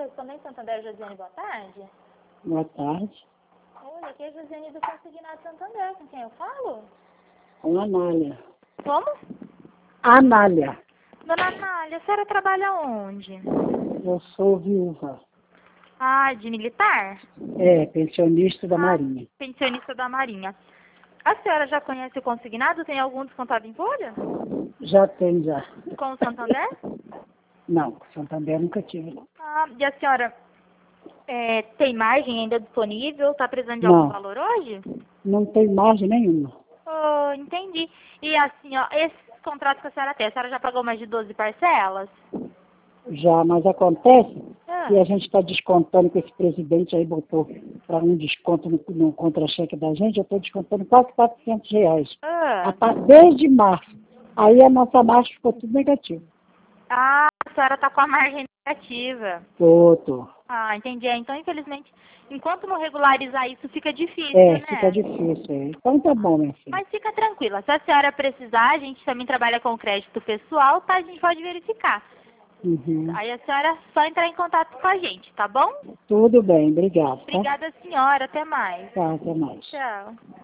Correspondente Santander, Josiane, boa tarde. Boa tarde. Olha, aqui é a Josiane do Consignado Santander, com quem eu falo? Com a Anália. Como? Anália. Dona Anália, a senhora trabalha onde? Eu sou viúva. Ah, de militar? É, pensionista da Marinha. Pensionista da Marinha. A senhora já conhece o consignado? Tem algum descontado em folha? Já tem, já. Com o Santander? Não, Santander nunca tive, não. Ah, e a senhora tem margem ainda disponível? Está precisando de Não. algum valor hoje? Não tem margem nenhuma. Oh, entendi. E assim, ó, esses contratos que a senhora já pagou mais de 12 parcelas? Já, mas acontece Ah. que a gente está descontando, que esse presidente aí botou para um desconto no contra-cheque da gente, eu estou descontando quase R$ 400. Ah. Desde março. Aí a nossa margem ficou tudo negativo. Ah, a senhora está com a margem negativa. Tô. Ah, entendi. Então, infelizmente, enquanto não regularizar isso, fica difícil, É, né? fica difícil. É. Então tá bom, minha filha. Mas fica tranquila. Se a senhora precisar, a gente também trabalha com crédito pessoal, tá? A gente pode verificar. Uhum. Aí a senhora é só entrar em contato com a gente, tá bom? Tudo bem, obrigado. Tá? Obrigada, senhora. Até mais. Tá, até mais. Tchau.